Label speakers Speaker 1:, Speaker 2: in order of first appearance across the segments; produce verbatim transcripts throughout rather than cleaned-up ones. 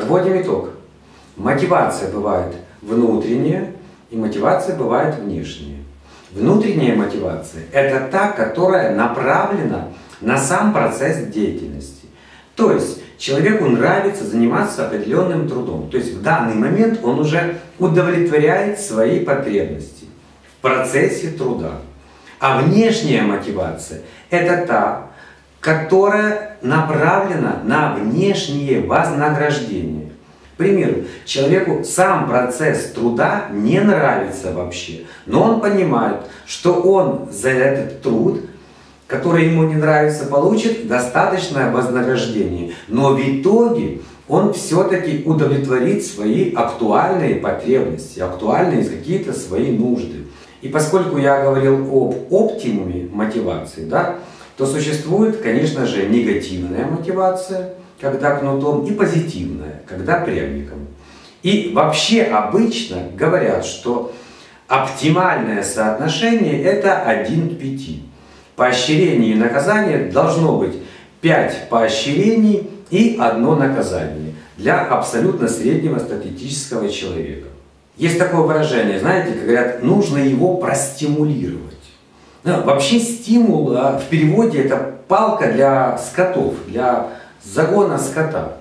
Speaker 1: Подводим итог. Мотивация бывает внутренняя, и мотивация бывает внешняя. Внутренняя мотивация – это та, которая направлена на сам процесс деятельности. То есть человеку нравится заниматься определенным трудом. То есть в данный момент он уже удовлетворяет свои потребности в процессе труда. А внешняя мотивация – это та, которая направлена на внешнее вознаграждение. К примеру, человеку сам процесс труда не нравится вообще, но он понимает, что он за этот труд, который ему не нравится, получит достаточное вознаграждение. Но в итоге он все-таки удовлетворит свои актуальные потребности, актуальные какие-то свои нужды. И поскольку я говорил об оптимуме мотивации, да, то существует, конечно же, негативная мотивация, когда кнутом, и позитивная, когда пряником. И вообще обычно говорят, что оптимальное соотношение это один к пяти. Поощрение и наказание должно быть пять поощрений и одно наказание для абсолютно среднего статистического человека. Есть такое выражение, знаете, как говорят, нужно его простимулировать. Ну, вообще стимул а, в переводе это палка для скотов, для загона скота.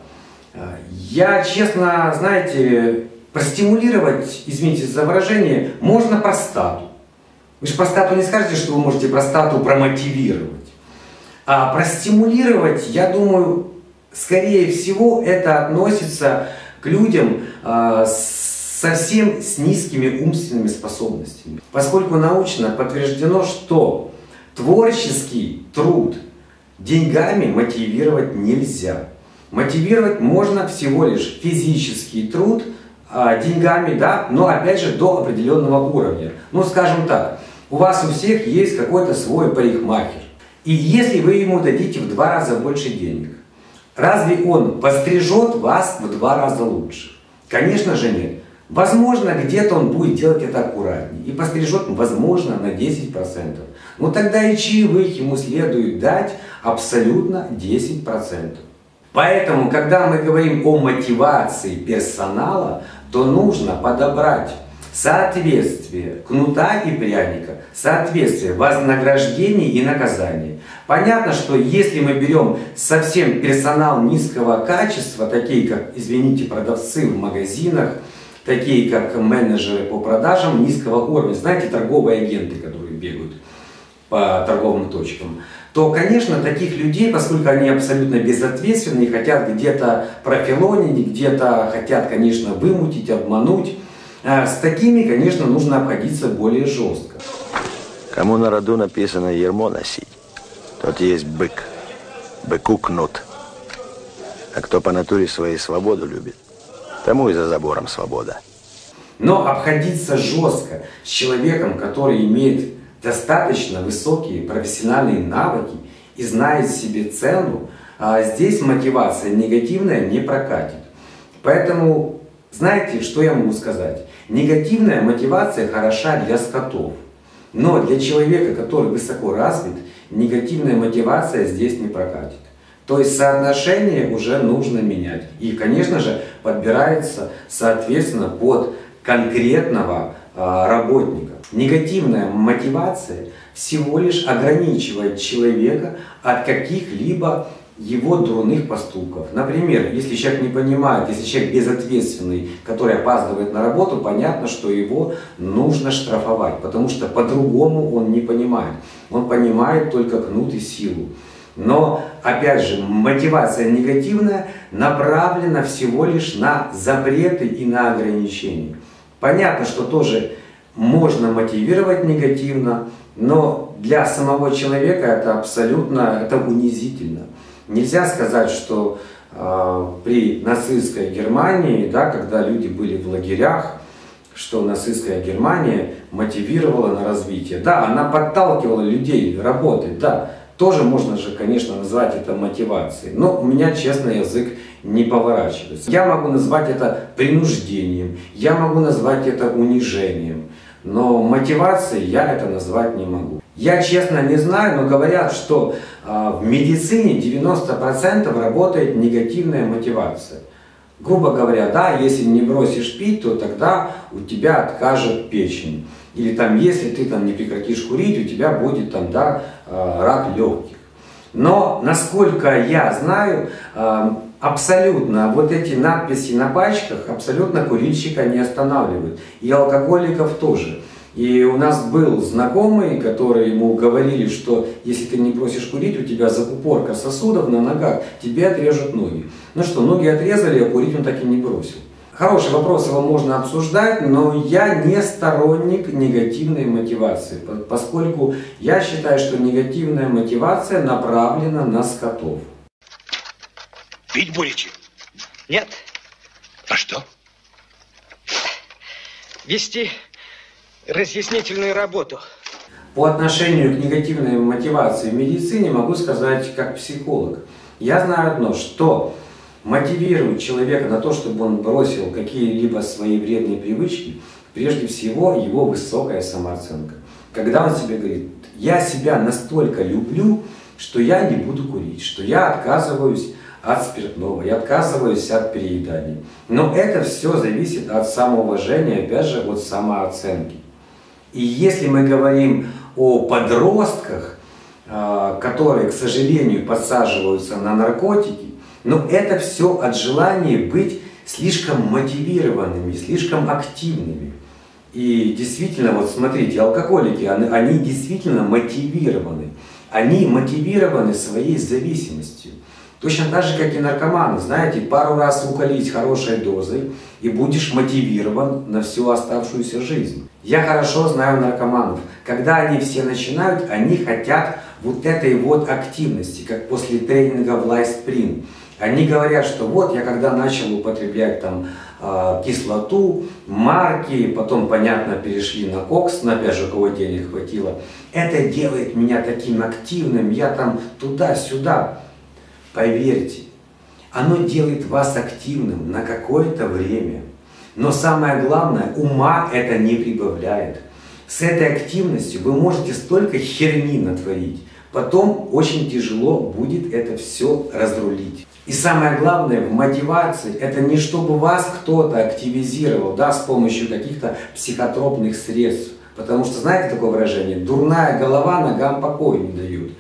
Speaker 1: Я, честно, знаете, простимулировать, извините за выражение, можно простату. Вы же простату не скажете, что вы можете простату промотивировать. А простимулировать, я думаю, скорее всего, это относится к людям э, совсем с низкими умственными способностями. Поскольку научно подтверждено, что творческий труд деньгами мотивировать нельзя. Мотивировать можно всего лишь физический труд э, деньгами, да, но опять же до определенного уровня. Ну, скажем так, у вас у всех есть какой-то свой парикмахер. И если вы ему дадите в два раза больше денег, разве он пострижет вас в два раза лучше? Конечно же нет. Возможно, где-то он будет делать это аккуратнее и пострижет, возможно, на десять процентов. Но тогда и чаевых ему следует дать абсолютно десять процентов. Поэтому, когда мы говорим о мотивации персонала, то нужно подобрать соответствие кнута и пряника, соответствие вознаграждений и наказаний. Понятно, что если мы берем совсем персонал низкого качества, такие как, извините, продавцы в магазинах, такие как менеджеры по продажам низкого уровня, знаете, торговые агенты, которые бегают по торговым точкам, то, конечно, таких людей, поскольку они абсолютно безответственны и хотят где-то профилонить, где-то хотят, конечно, вымутить, обмануть, с такими, конечно, нужно обходиться более жестко.
Speaker 2: Кому на роду написано «ермо носить», тот есть бык, быку кнут. А кто по натуре своей свободу любит, тому и за забором свобода.
Speaker 1: Но обходиться жестко с человеком, который имеет достаточно высокие профессиональные навыки и знает себе цену, здесь мотивация негативная не прокатит. Поэтому, знаете, что я могу сказать? Негативная мотивация хороша для скотов. Но для человека, который высоко развит, негативная мотивация здесь не прокатит. То есть соотношение уже нужно менять. И, конечно же, подбирается соответственно под конкретного а, работника. Негативная мотивация всего лишь ограничивает человека от каких-либо его дурных поступков. Например, если человек не понимает, если человек безответственный, который опаздывает на работу, понятно, что его нужно штрафовать, потому что по-другому он не понимает. Он понимает только кнут и силу. Но, опять же, мотивация негативная направлена всего лишь на запреты и на ограничения. Понятно, что тоже можно мотивировать негативно, но для самого человека это абсолютно это унизительно. Нельзя сказать, что э, при нацистской Германии, да, когда люди были в лагерях, что нацистская Германия мотивировала на развитие. Да, она подталкивала людей работать, да. Тоже можно же, конечно, назвать это мотивацией. Но у меня, честно, язык не поворачивается. Я могу назвать это принуждением, я могу назвать это унижением. Но мотивацией я это назвать не могу. Я, честно, не знаю, но говорят, что э, в медицине девяносто процентов работает негативная мотивация. Грубо говоря, да, если не бросишь пить, то тогда у тебя откажет печень. Или там, если ты там не прекратишь курить, у тебя будет там, да, рак легких. Но, насколько я знаю, абсолютно вот эти надписи на пачках абсолютно курильщика не останавливают. И алкоголиков тоже. И у нас был знакомый, который ему говорили, что если ты не бросишь курить, у тебя закупорка сосудов на ногах, тебе отрежут ноги. Ну что, ноги отрезали, а курить он так и не бросил. Хороший вопрос, его можно обсуждать, но я не сторонник негативной мотивации, поскольку я считаю, что негативная мотивация направлена на скотов.
Speaker 3: Пить будете? Нет. А что? Вести разъяснительную работу.
Speaker 1: По отношению к негативной мотивации в медицине могу сказать как психолог. Я знаю одно, что мотивирует человека на то, чтобы он бросил какие-либо свои вредные привычки, прежде всего его высокая самооценка. Когда он себе говорит, я себя настолько люблю, что я не буду курить, что я отказываюсь от спиртного, я отказываюсь от перееданий. Но это все зависит от самоуважения, опять же, от самооценки. И если мы говорим о подростках, которые, к сожалению, подсаживаются на наркотики, но это все от желания быть слишком мотивированными, слишком активными. И действительно, вот смотрите, алкоголики, они, они действительно мотивированы. Они мотивированы своей зависимостью. Точно так же, как и наркоманы. Знаете, пару раз уколить хорошей дозой, и будешь мотивирован на всю оставшуюся жизнь. Я хорошо знаю наркоманов. Когда они все начинают, они хотят вот этой вот активности, как после тренинга в LifeSpring. Они говорят, что вот я когда начал употреблять там э, кислоту, марки, потом, понятно, перешли на кокс, но опять же, у кого денег хватило, это делает меня таким активным, я там туда-сюда. Поверьте, оно делает вас активным на какое-то время. Но самое главное, ума это не прибавляет. С этой активностью вы можете столько херни натворить. Потом очень тяжело будет это все разрулить. И самое главное в мотивации, это не чтобы вас кто-то активизировал, да, с помощью каких-то психотропных средств. Потому что, знаете такое выражение, дурная голова ногам покоя не дает.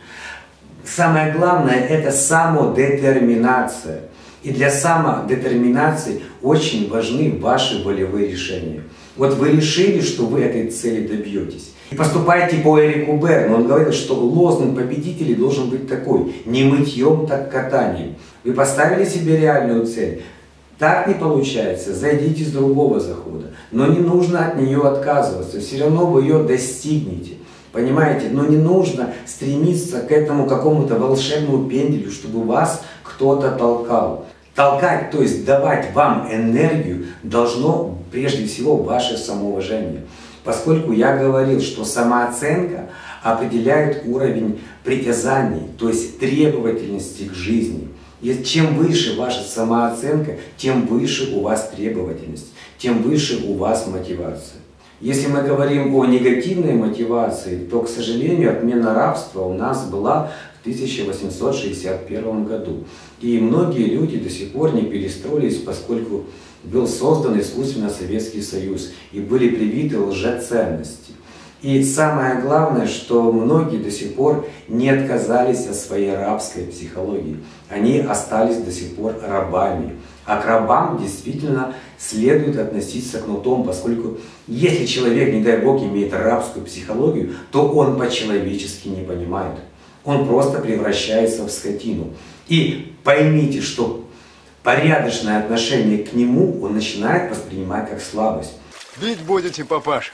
Speaker 1: Самое главное это самодетерминация. И для самодетерминации очень важны ваши волевые решения. Вот вы решили, что вы этой цели добьетесь. И поступайте по Эрику Берну. Он говорил, что лозунг победителей должен быть такой: не мытьем, так катанием. Вы поставили себе реальную цель. Так не получается, зайдите с другого захода. Но не нужно от нее отказываться, все равно вы ее достигнете. Понимаете? Но не нужно стремиться к этому какому-то волшебному пенделю, чтобы вас кто-то толкал. Толкать, то есть давать вам энергию, должно прежде всего ваше самоуважение. Поскольку я говорил, что самооценка определяет уровень притязаний, то есть требовательности к жизни. И чем выше ваша самооценка, тем выше у вас требовательность, тем выше у вас мотивация. Если мы говорим о негативной мотивации, то, к сожалению, отмена рабства у нас была в тысяча восемьсот шестьдесят первом году. И многие люди до сих пор не перестроились, поскольку был создан искусственно Советский Союз и были привиты лжеценности. И самое главное, что многие до сих пор не отказались от своей рабской психологии. Они остались до сих пор рабами. А к рабам действительно следует относиться кнутом, поскольку если человек, не дай бог, имеет рабскую психологию, то он по-человечески не понимает. Он просто превращается в скотину. И поймите, что порядочное отношение к нему он начинает воспринимать как слабость.
Speaker 4: Бить будете, папаша?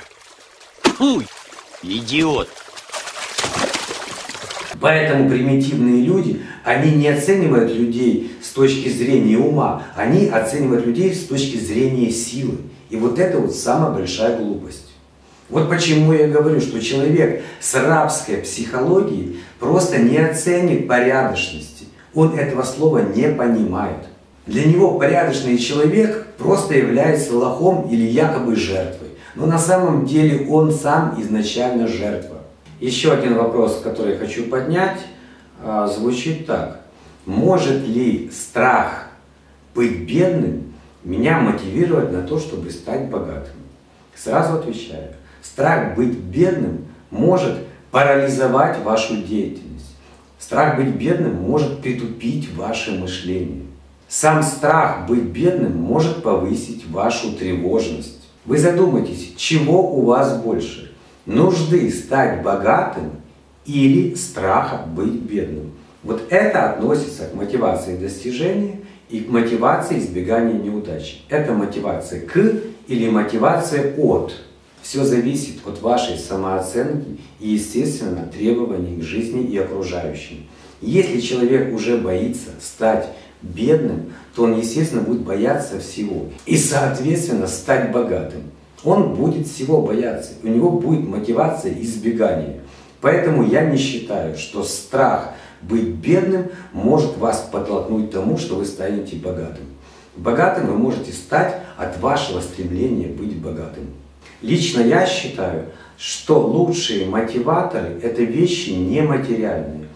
Speaker 3: Фу, идиот!
Speaker 1: Поэтому примитивные люди, они не оценивают людей с точки зрения ума, они оценивают людей с точки зрения силы. И вот это вот самая большая глупость. Вот почему я говорю, что человек с рабской психологией просто не оценит порядочности. Он этого слова не понимает. Для него порядочный человек просто является лохом или якобы жертвой. Но на самом деле он сам изначально жертва. Еще один вопрос, который я хочу поднять, звучит так. Может ли страх быть бедным меня мотивировать на то, чтобы стать богатым? Сразу отвечаю. Страх быть бедным может парализовать вашу деятельность. Страх быть бедным может притупить ваше мышление. Сам страх быть бедным может повысить вашу тревожность. Вы задумайтесь, чего у вас больше? Нужды стать богатым или страха быть бедным? Вот это относится к мотивации достижения и к мотивации избегания неудачи. Это мотивация к или мотивация от. Все зависит от вашей самооценки и, естественно, требований к жизни и окружающим. Если человек уже боится стать бедным, то он, естественно, будет бояться всего. И, соответственно, стать богатым. Он будет всего бояться. У него будет мотивация избегания. Поэтому я не считаю, что страх быть бедным может вас подтолкнуть к тому, что вы станете богатым. Богатым вы можете стать от вашего стремления быть богатым. Лично я считаю, что лучшие мотиваторы – это вещи нематериальные.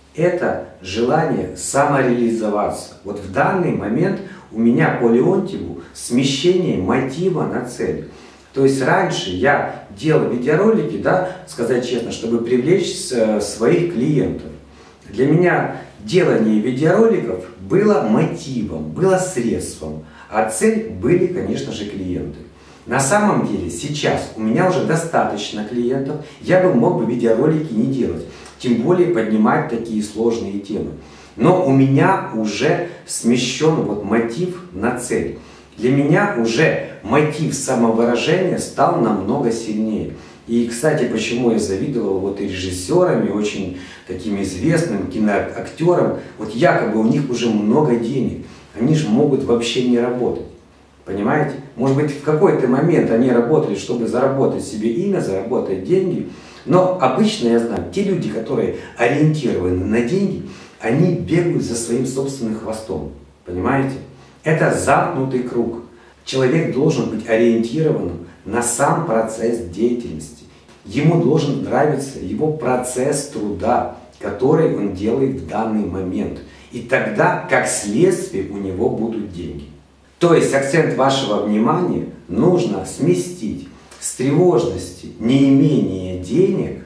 Speaker 1: Это желание самореализоваться. Вот в данный момент у меня по Леонтьеву смещение мотива на цель. То есть раньше я делал видеоролики, да, сказать честно, чтобы привлечь своих клиентов. Для меня делание видеороликов было мотивом, было средством, а цель были, конечно же, клиенты. На самом деле сейчас у меня уже достаточно клиентов, я бы мог бы видеоролики не делать, тем более поднимать такие сложные темы. Но у меня уже смещен вот мотив на цель. Для меня уже мотив самовыражения стал намного сильнее. И, кстати, почему я завидовал вот и режиссерам, и очень таким известным киноактерам, вот якобы у них уже много денег, они же могут вообще не работать. Понимаете? Может быть, в какой-то момент они работали, чтобы заработать себе имя, заработать деньги. Но обычно, я знаю, те люди, которые ориентированы на деньги, они бегают за своим собственным хвостом. Понимаете? Это замкнутый круг. Человек должен быть ориентированным на сам процесс деятельности. Ему должен нравиться его процесс труда, который он делает в данный момент. И тогда, как следствие, у него будут деньги. То есть акцент вашего внимания нужно сместить с тревожности неимения денег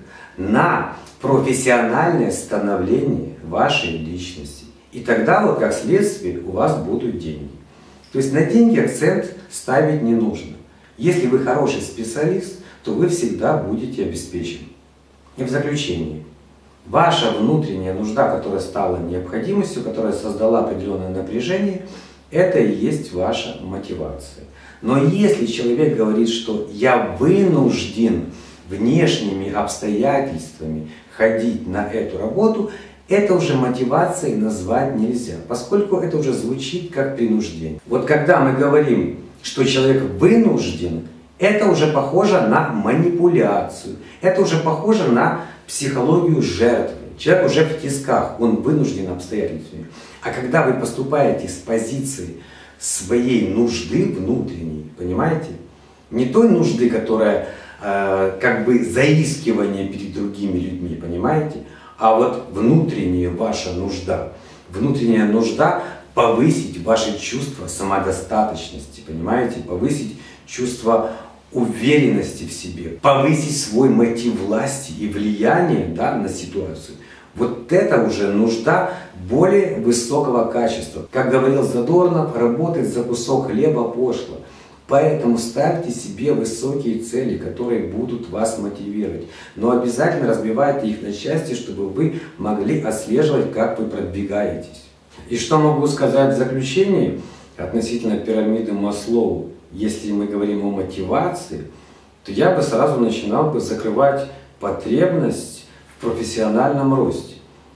Speaker 1: на профессиональное становление вашей личности. И тогда вот как следствие у вас будут деньги. То есть на деньги акцент ставить не нужно. Если вы хороший специалист, то вы всегда будете обеспечены. И в заключение. Ваша внутренняя нужда, которая стала необходимостью, которая создала определенное напряжение, это и есть ваша мотивация. Но если человек говорит, что я вынужден внешними обстоятельствами ходить на эту работу, это уже мотивацией назвать нельзя, поскольку это уже звучит как принуждение. Вот когда мы говорим, что человек вынужден, это уже похоже на манипуляцию, это уже похоже на психологию жертвы. Человек уже в тисках, он вынужден обстоятельствами. А когда вы поступаете с позиции своей нужды внутренней, понимаете? Не той нужды, которая э, как бы заискивание перед другими людьми, понимаете? А вот внутренняя ваша нужда. Внутренняя нужда повысить ваше чувство самодостаточности, понимаете? Повысить чувство уверенности в себе, повысить свой мотив власти и влияния, да, на ситуацию. Вот это уже нужда более высокого качества. Как говорил Задорнов, работать за кусок хлеба пошло. Поэтому ставьте себе высокие цели, которые будут вас мотивировать. Но обязательно разбивайте их на части, чтобы вы могли отслеживать, как вы продвигаетесь. И что могу сказать в заключении относительно пирамиды Маслоу? Если мы говорим о мотивации, то я бы сразу начинал бы закрывать потребность в профессиональном росте.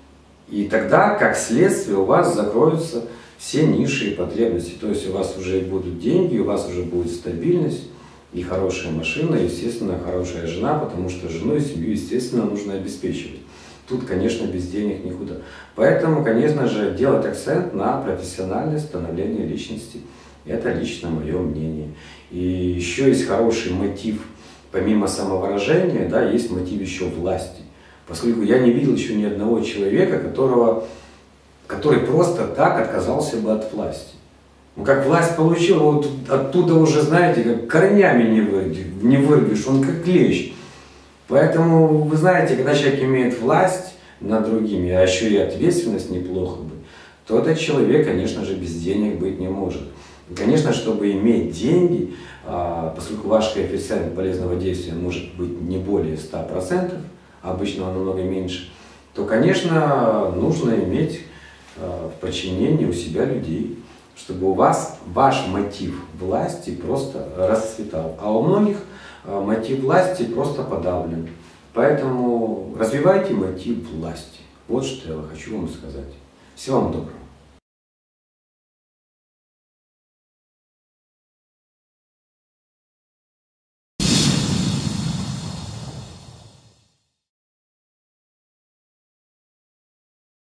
Speaker 1: И тогда, как следствие, у вас закроются все низшие потребности. То есть у вас уже будут деньги, у вас уже будет стабильность и хорошая машина, естественно, хорошая жена, потому что жену и семью, естественно, нужно обеспечивать. Тут, конечно, без денег никуда. Поэтому, конечно же, делать акцент на профессиональное становление личности. Это лично мое мнение. И еще есть хороший мотив, помимо самовыражения, да, есть мотив еще власти. Поскольку я не видел еще ни одного человека, которого, который просто так отказался бы от власти. Ну, как власть получил, вот оттуда уже, знаете, как корнями не вырвешь, не вырвешь, он как клещ. Поэтому, вы знаете, когда человек имеет власть над другими, а еще и ответственность неплохо бы, то этот человек, конечно же, без денег быть не может. И, конечно, чтобы иметь деньги, поскольку ваш коэффициент полезного действия может быть не более ста процентов, обычно он намного меньше, то, конечно, нужно иметь в подчинении у себя людей, чтобы у вас ваш мотив власти просто расцветал. А у многих мотив власти просто подавлен. Поэтому развивайте мотив власти. Вот что я хочу вам сказать. Всего вам доброго.